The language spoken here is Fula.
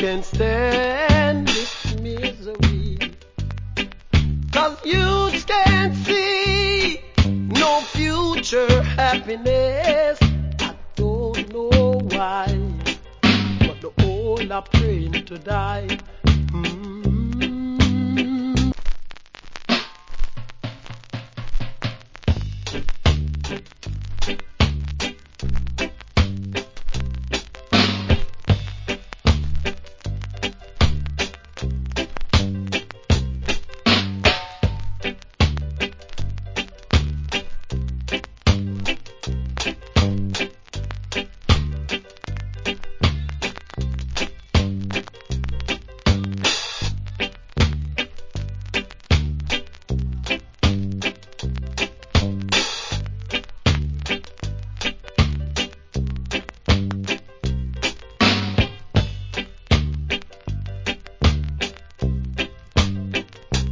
can stand this misery. 'Cause youths can't see no future happiness. I don't know why, but the old are praying to die.